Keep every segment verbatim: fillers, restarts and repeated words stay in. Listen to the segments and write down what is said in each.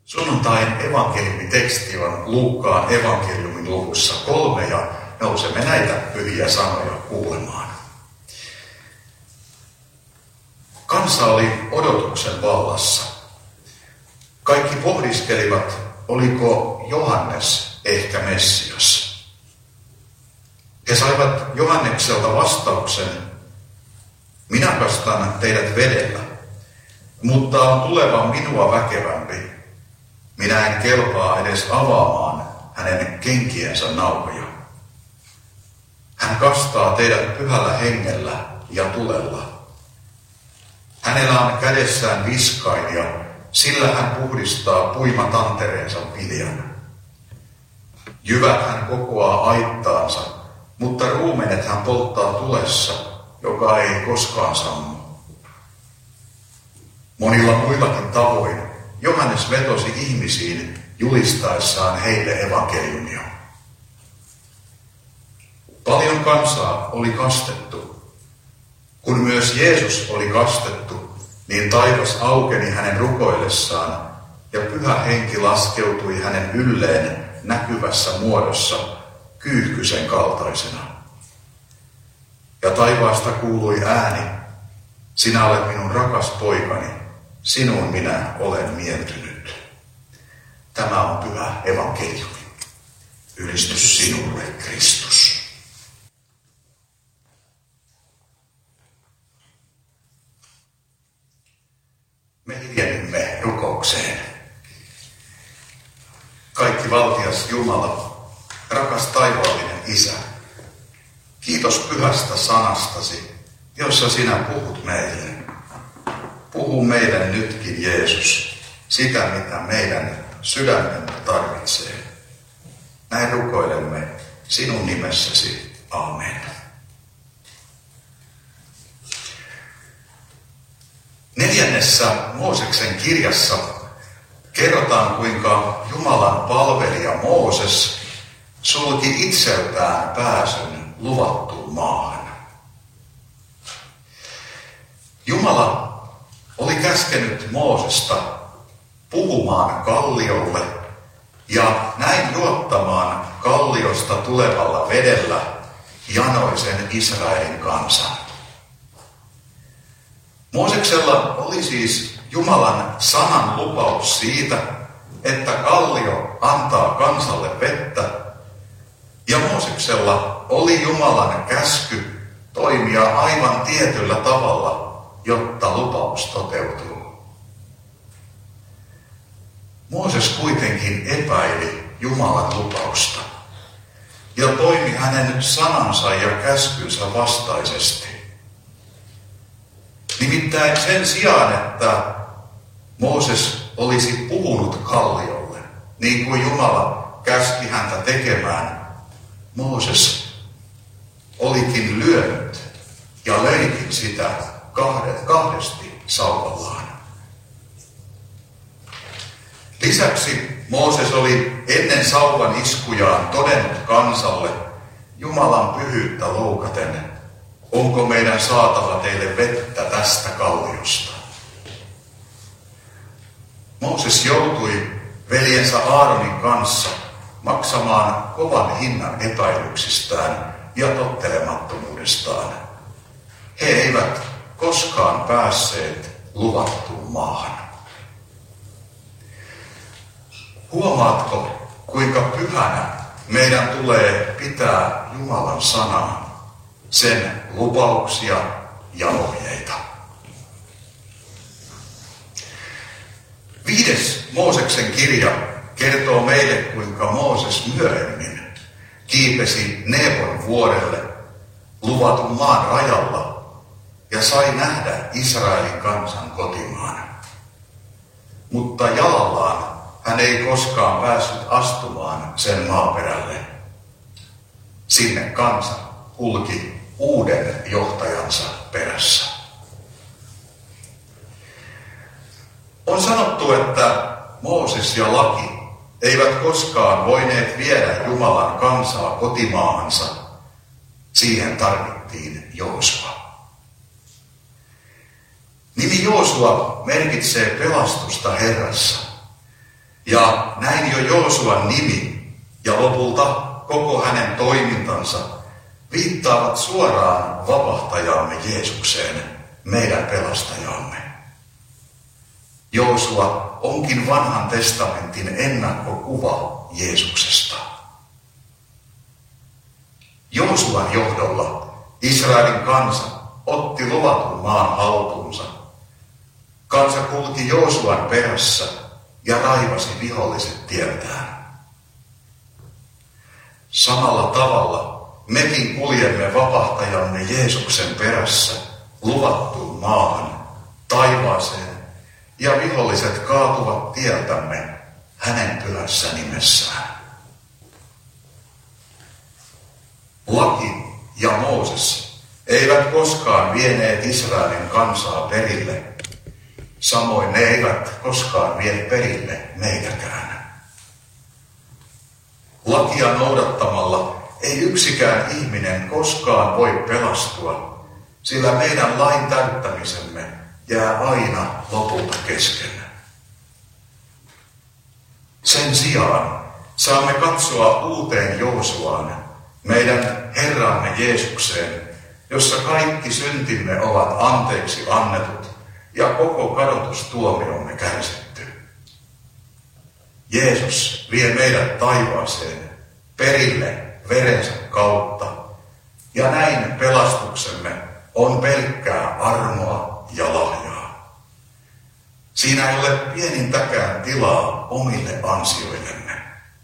Sunnuntain evankeliumiteksti on Luukkaan evankeliumin luvussa kolme ja nousemme näitä pyhiä sanoja kuulemaan. Kansa oli odotuksen vallassa. Kaikki pohdiskelivat, oliko Johannes ehkä Messias. He saivat Johannekselta vastauksen: minä kastan teidät vedellä, mutta on tuleva minua väkevämpi. Minä en kelpaa edes avaamaan hänen kenkiensä nauhoja. Hän kastaa teidät pyhällä hengellä ja tulella. Hänellä on kädessään viskain ja sillä hän puhdistaa puimatantereensa viljan. Jyvät hän kokoaa aittaansa, mutta ruumenet hän polttaa tulessa, joka ei koskaan sammu. Monilla muillakin tavoin Johannes vetosi ihmisiin julistaessaan heille evankeliumia. Paljon kansaa oli kastettu. Kun myös Jeesus oli kastettu, niin taivas aukeni hänen rukoillessaan ja pyhä henki laskeutui hänen ylleen näkyvässä muodossa kyyhkysen kaltaisena. Ja taivaasta kuului ääni: sinä olet minun rakas poikani, sinuun minä olen mieltynyt. Tämä on pyhä evankeliumi. Ylistys sinulle, Kristus. Me hiljennymme rukoukseen. Kaikki valtias Jumala, rakas taivaallinen Isä, kiitos pyhästä sanastasi, jossa sinä puhut meille. Puhu meille nytkin, Jeesus, sitä mitä meidän sydämemme tarvitsee. Näin rukoilemme sinun nimessäsi. Aamen. Neljännessä Mooseksen kirjassa kerrotaan, kuinka Jumalan palvelija Mooses sulki itseltään pääsyn luvattuun maahan. Jumala oli käskenyt Moosesta puhumaan kalliolle ja näin juottamaan kalliosta tulevalla vedellä janoisen Israelin kansan. Mooseksella oli siis Jumalan sanan lupaus siitä, että kallio antaa kansalle vettä, ja Mooseksella oli Jumalan käsky toimia aivan tietyllä tavalla, jotta lupaus toteutuu. Mooses kuitenkin epäili Jumalan lupausta ja toimi hänen sanansa ja käskynsä vastaisesti. Nimittäin sen sijaan, että Mooses olisi puhunut kalliolle, niin kuin Jumala käski häntä tekemään, Mooses olikin lyönyt ja löikin sitä kahdesti sauvallaan. Lisäksi Mooses oli ennen sauvan iskujaan todennut kansalle Jumalan pyhyyttä loukaten: onko meidän saatava teille vettä tästä kalliosta? Mooses joutui veljensä Aaronin kanssa maksamaan kovan hinnan epäilyksistään ja tottelemattomuudestaan. He eivät koskaan päässeet luvattuun maahan. Huomaatko, kuinka pyhänä meidän tulee pitää Jumalan sanaa, sen lupauksia ja ohjeita? Viides Mooseksen kirja kertoo meille, kuinka Mooses myöhemmin kiipesi Nebon vuorelle luvatun maan rajalla ja sai nähdä Israelin kansan kotimaan. Mutta jalallaan hän ei koskaan päässyt astumaan sen maaperälle. Sinne kansa kulki uuden johtajansa perässä. On sanottu, että Mooses ja laki eivät koskaan voineet viedä Jumalan kansaa kotimaahansa. Siihen tarvittiin Joosua. Nimi Joosua merkitsee pelastusta Herrassa. Ja näin jo Joosuan nimi ja lopulta koko hänen toimintansa viittaavat suoraan vapahtajaamme Jeesukseen, meidän pelastajamme. Joosua onkin vanhan testamentin ennakkokuva Jeesuksesta. Joosuan johdolla Israelin kansa otti luvatun maan haltuunsa. Kansa kulki Joosuan perässä ja raivasi viholliset tieltään. Samalla tavalla mekin kuljemme vapahtajamme Jeesuksen perässä luvattuun maahan, taivaaseen, ja viholliset kaatuvat tieltämme hänen pyhässä nimessään. Laki ja Mooses eivät koskaan vieneet Israelin kansaa perille. Samoin ne eivät koskaan vie perille meitäkään. Lakia noudattamalla ei yksikään ihminen koskaan voi pelastua, sillä meidän lain täyttämisemme jää aina lopulta kesken. Sen sijaan saamme katsoa uuteen Joosuaan, meidän Herramme Jeesukseen, jossa kaikki syntimme ovat anteeksi annetut ja koko kadotustuomiomme kärsitty. Jeesus vie meidät taivaaseen perille verensä kautta, ja näin pelastuksemme on pelkkää armoa ja lahjaa. Siinä ei ole pienintäkään tilaa omille ansioillemme.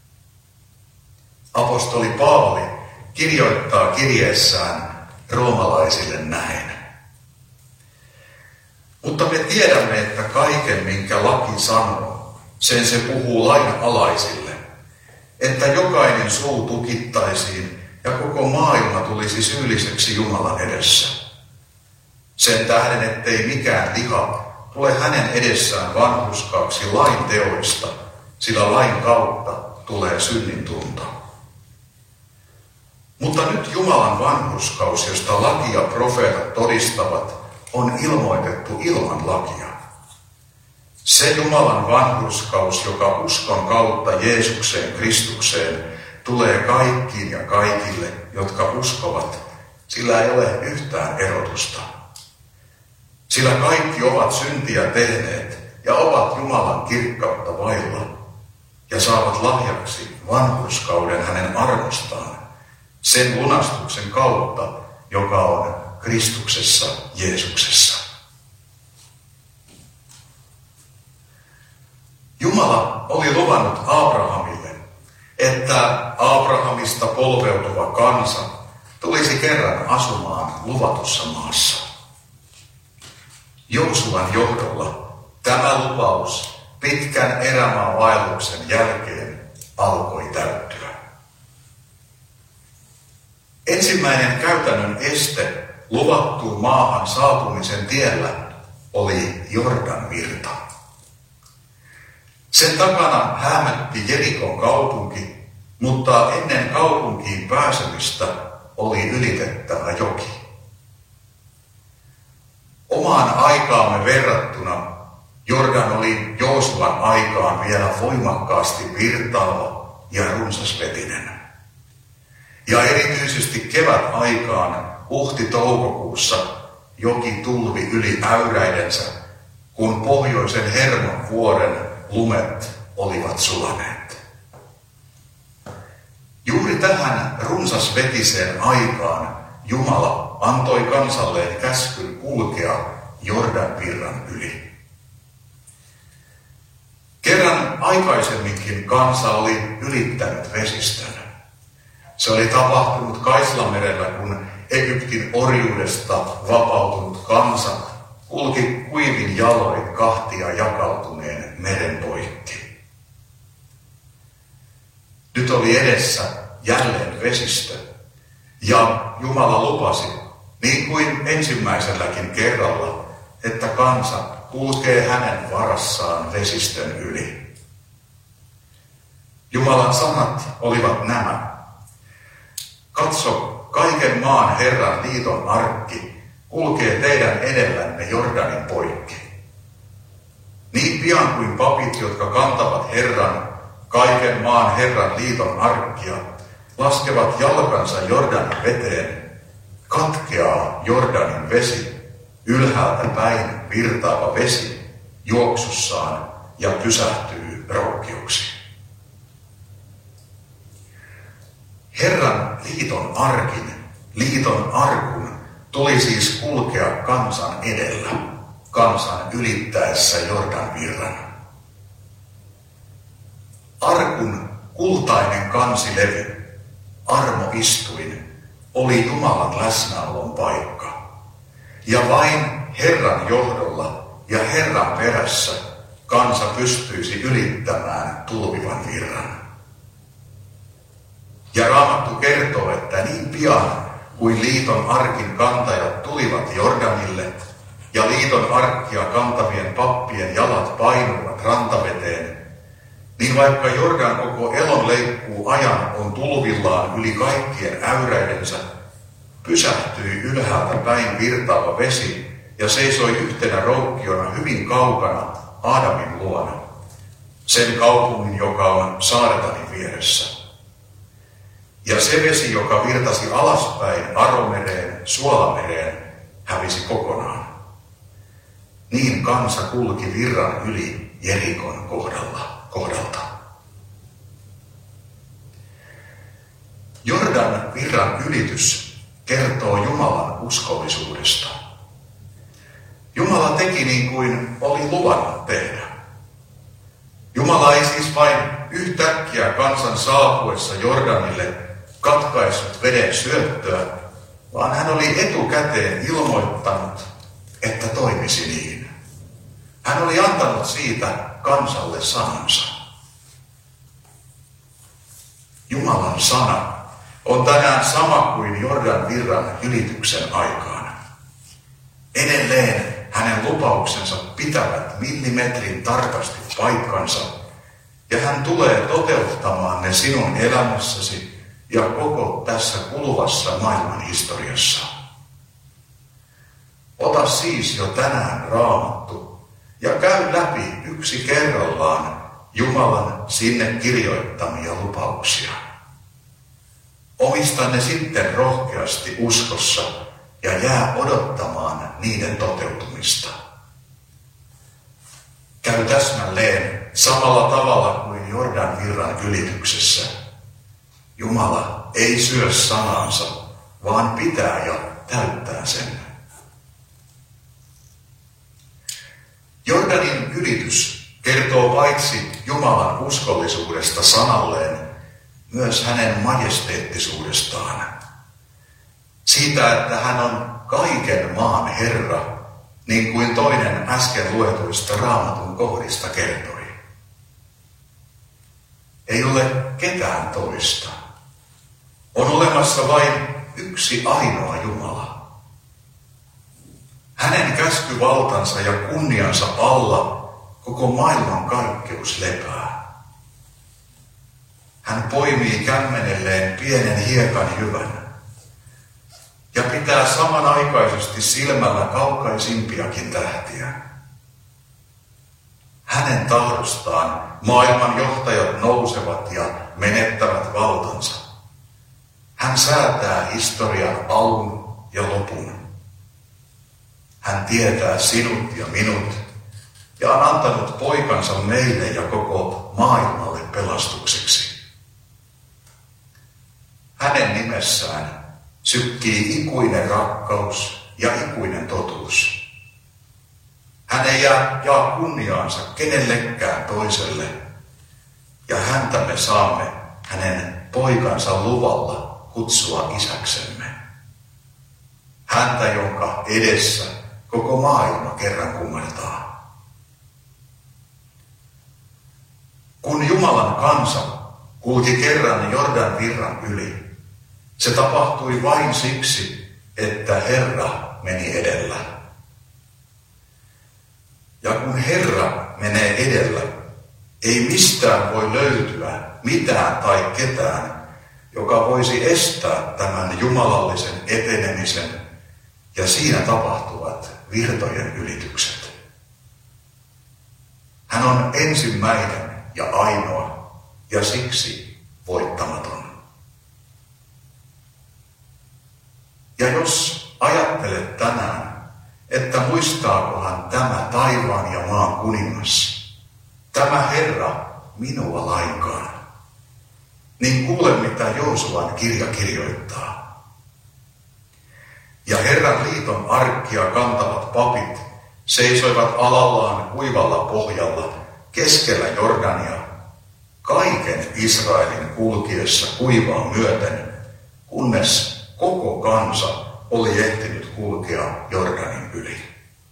Apostoli Paavali kirjoittaa kirjeessään roomalaisille näin. Mutta me tiedämme, että kaiken, minkä laki sanoo, sen se puhuu lain alaisille, että jokainen suu tukittaisiin ja koko maailma tulisi syylliseksi Jumalan edessä. Sen tähden, ettei mikään liha tule hänen edessään vanhurskaaksi lain teoista, sillä lain kautta tulee synnin tunto. Mutta nyt Jumalan vanhurskaus, josta laki ja profeetat todistavat, on ilmoitettu ilman lakia. Se Jumalan vanhurskaus, joka uskon kautta Jeesukseen Kristukseen tulee kaikkiin ja kaikille, jotka uskovat, sillä ei ole yhtään erotusta. Sillä kaikki ovat syntiä tehneet ja ovat Jumalan kirkkautta vailla ja saavat lahjaksi vanhurskauden hänen armostaan, sen lunastuksen kautta, joka on Kristuksessa Jeesuksessa. Jumala oli luvannut Abrahamille, että Abrahamista polveutuva kansa tulisi kerran asumaan luvatussa maassa. Joosuan johdolla tämä lupaus pitkän erämaavaelluksen jälkeen alkoi täyttyä. Ensimmäinen käytännön este luvattuun maahan saapumisen tiellä oli Jordan virta. Sen takana häämötti Jerikon kaupunki, mutta ennen kaupunkiin pääsemistä oli ylitettävä joki. Omaan aikaamme verrattuna Jordan oli Joosuan aikaan vielä voimakkaasti virtaava ja runsasvetinen. Ja erityisesti kevätaikaan huhti-toukokuussa joki tulvi yli äyräidensä, kun pohjoisen Hermon vuoren lumet olivat sulaneet. Juuri tähän runsasvetiseen aikaan Jumala antoi kansalleen käskyn kulkea Jordan virran yli. Kerran aikaisemminkin kansa oli ylittänyt vesistön. Se oli tapahtunut Kaislamerellä, kun Egyptin orjuudesta vapautunut kansa kulki kuivin jaloin kahtia jakautuneen meren poikki. Nyt oli edessä jälleen vesistö, ja Jumala lupasi, niin kuin ensimmäiselläkin kerralla, että kansa kulkee hänen varassaan vesistön yli. Jumalan sanat olivat nämä. Katso, kaiken maan Herran liiton arkki kulkee teidän edellänne Jordanin poikki. Niin pian kuin papit, jotka kantavat Herran, kaiken maan Herran liiton arkkia, laskevat jalkansa Jordanin veteen, katkeaa Jordanin vesi, ylhäältä päin virtaava vesi juoksussaan ja pysähtyy rohkeuksi. Herran liiton arkin, liiton arkun, tuli siis kulkea kansan edellä, kansan ylittäessä Jordan virran. Arkun kultainen kansilevy, armoistuin, oli Jumalan läsnäolon paikka. Ja vain Herran johdolla ja Herran perässä kansa pystyisi ylittämään tulvivan virran. Ja Raamattu kertoo, että niin pian kuin liiton arkin kantajat tulivat Jordanille ja liiton arkkia kantavien pappien jalat painuivat rantaveteen, niin vaikka Jordan koko elon leikkuu ajan on tulvillaan yli kaikkien äyräidensä, pysähtyi ylhäältä päin virtaava vesi ja seisoi yhtenä roukkiona hyvin kaukana Aadamin luona, sen kaupungin, joka on Saaretanin vieressä. Ja se vesi, joka virtasi alaspäin Aromereen, Suolamereen, hävisi kokonaan. Niin kansa kulki virran yli Jerikon kohdalla, kohdalta. Jordan virran ylitys kertoo Jumalan uskollisuudesta. Jumala teki niin kuin oli luvannut tehdä. Jumala ei siis vain yhtäkkiä kansan saapuessa Jordanille katkaissut veden syöttöä, vaan hän oli etukäteen ilmoittanut, että toimisi niin. Hän oli antanut siitä kansalle sanansa. Jumalan sana on tänään sama kuin Jordan virran ylityksen aikaan. Edelleen hänen lupauksensa pitävät millimetrin tarkasti paikkansa, ja hän tulee toteuttamaan ne sinun elämässäsi ja koko tässä kuluvassa maailman historiassa. Ota siis jo tänään Raamattu ja käy läpi yksi kerrallaan Jumalan sinne kirjoittamia lupauksia. Omista ne sitten rohkeasti uskossa ja jää odottamaan niiden toteutumista. Käy täsmälleen samalla tavalla kuin Jordan virran ylityksessä. Jumala ei syö sanansa, vaan pitää ja täyttää sen. Jordanin ylitys kertoo paitsi Jumalan uskollisuudesta sanalleen, myös hänen majesteettisuudestaan. Siitä, että hän on kaiken maan Herra, niin kuin toinen äsken luetuista Raamatun kohdista kertoi. Ei ole ketään toista. On olemassa vain yksi ainoa Jumala. Hänen käskyvaltansa ja kunniansa alla koko maailman kaikkeus lepää. Hän poimii kämmenelleen pienen hiekan jyvän ja pitää samanaikaisesti silmällä kaukaisimpiakin tähtiä. Hänen tahdostaan maailman johtajat nousevat ja menettävät valtansa. Hän säätää historian alun ja lopun. Hän tietää sinut ja minut ja on antanut poikansa meille ja koko maailmalle pelastukseksi. Hänen nimessään sykkii ikuinen rakkaus ja ikuinen totuus. Hän ei jää, jaa kunniaansa kenellekään toiselle, ja häntä me saamme hänen poikansa luvalla kutsua isäksemme. Häntä, jonka edessä koko maailma kerran kumartaa. Kun Jumalan kansa kulki kerran Jordan virran yli, se tapahtui vain siksi, että Herra meni edellä. Ja kun Herra menee edellä, ei mistään voi löytyä mitään tai ketään, joka voisi estää tämän jumalallisen etenemisen ja siinä tapahtuvat virtojen ylitykset. Hän on ensimmäinen ja ainoa ja siksi voittamaton. Ja jos ajattelet tänään, että muistaakohan tämä taivaan ja maan kuningas, tämä Herra, minua lainkaan, niin kuule mitä Joosuan kirja kirjoittaa. Ja Herran liiton arkkia kantavat papit seisoivat alallaan kuivalla pohjalla keskellä Jordania, kaiken Israelin kulkiessa kuivaa myöten, kunnes koko kansa oli ehtinyt kulkea Jordanin yli.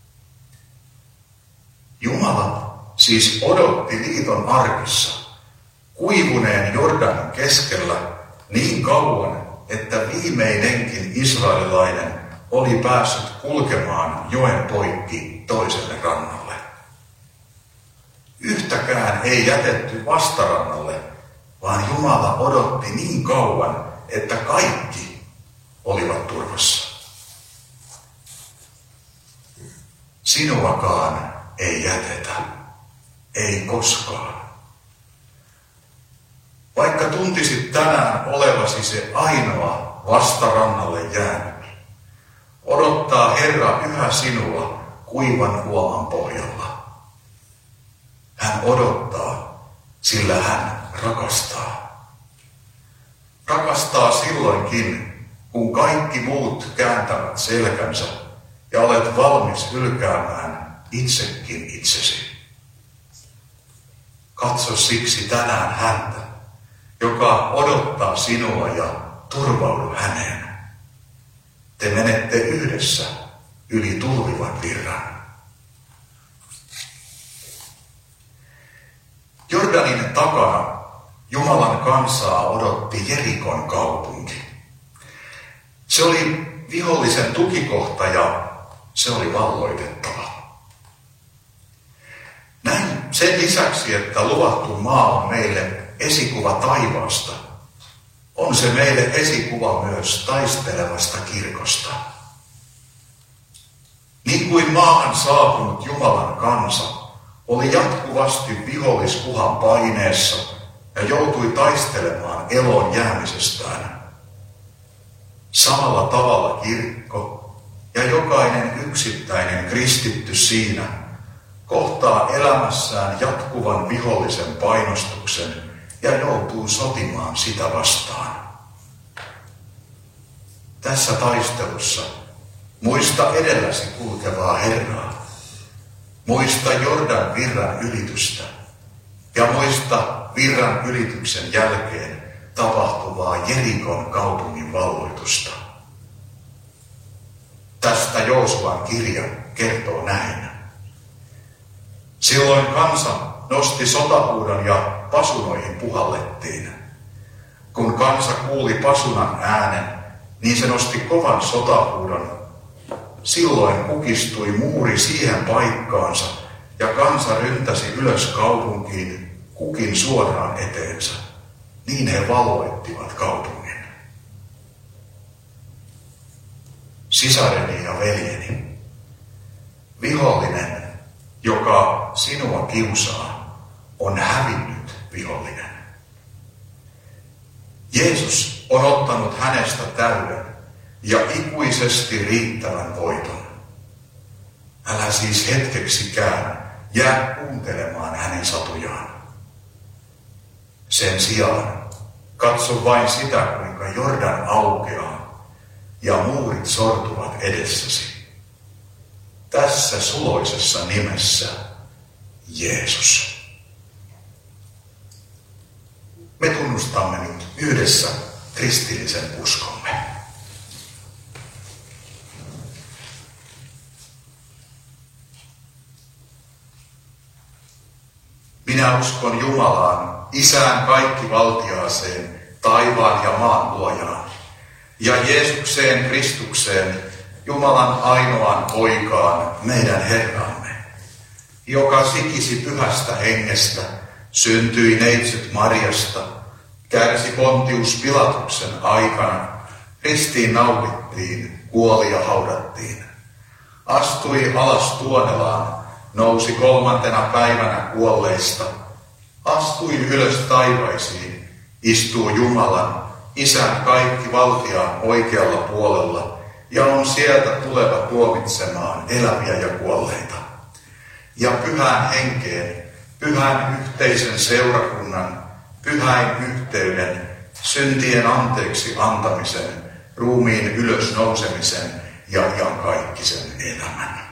Jumala siis odotti liiton arkissa kuivuneen Jordanin keskellä niin kauan, että viimeinenkin israelilainen oli päässyt kulkemaan joen poikki toiselle rannalle. Yhtäkään ei jätetty vastarannalle, vaan Jumala odotti niin kauan, että kaikki olivat turvassa. Sinuakaan ei jätetä, ei koskaan. Vaikka tuntisit tänään olevasi se ainoa vastarannalle jäänyt, odottaa Herra yhä sinua kuivan huoman pohjalla. Hän odottaa, sillä hän rakastaa. Rakastaa silloinkin, kun kaikki muut kääntävät selkänsä ja olet valmis hylkäämään itsekin itsesi. Katso siksi tänään häntä, joka odottaa sinua ja turvaudu häneen. Te menette yhdessä yli tulvivan virran. Jordanin takana Jumalan kansaa odotti Jerikon kaupunki. Se oli vihollisen tukikohta ja se oli valloitettava. Näin sen lisäksi, että luvattu maa on meille esikuva taivaasta, on se meille esikuva myös taistelevasta kirkosta. Niin kuin maahan saapunut Jumalan kansa oli jatkuvasti viholliskuhan paineessa ja joutui taistelemaan eloon jäämisestään, samalla tavalla kirkko ja jokainen yksittäinen kristitty siinä kohtaa elämässään jatkuvan vihollisen painostuksen ja joutuu sotimaan sitä vastaan. Tässä taistelussa muista edelläsi kulkevaa Herraa, muista Jordan virran ylitystä ja muista virran ylityksen jälkeen tapahtuvaa Jerikon kaupungin valloitusta. Tästä Joosuan kirja kertoo näin. Silloin kansa nosti sotahuudon ja pasunoihin puhallettiin. Kun kansa kuuli pasunan äänen, niin se nosti kovan sotahuudon. Silloin kukistui muuri siihen paikkaansa ja kansa ryntäsi ylös kaupunkiin kukin suoraan eteensä. Niin he valloittivat kaupungin. Sisareni ja veljeni, vihollinen, joka sinua kiusaa, on hävinnyt vihollinen. Jeesus on ottanut hänestä täyden ja ikuisesti riittävän voiton. Älä siis hetkeksikään jää kuuntelemaan hänen satujaan. Sen sijaan katso vain sitä, kuinka Jordan aukeaa ja muurit sortuvat edessäsi. Tässä suloisessa nimessä Jeesus. Me tunnustamme nyt yhdessä kristillisen uskomme. Minä uskon Jumalaan, Isään kaikkivaltiaaseen, taivaan ja maan luojaan, ja Jeesukseen Kristukseen, Jumalan ainoaan poikaan, meidän Herramme, joka sikisi pyhästä hengestä, syntyi neitsyt Marjasta, kärsi Pontius Pilatuksen aikana, ristiin naulittiin, kuoli ja haudattiin, astui alas Tuonelaan, nousi kolmantena päivänä kuolleista, astui ylös taivaisiin, istuu Jumalan, Isän kaikki valtiaan oikealla puolella ja on sieltä tuleva tuomitsemaan eläviä ja kuolleita. Ja pyhään henkeen, pyhän yhteisen seurakunnan, pyhäin yhteyden, syntien anteeksi antamisen, ruumiin ylösnousemisen ja iankaikkisen elämän.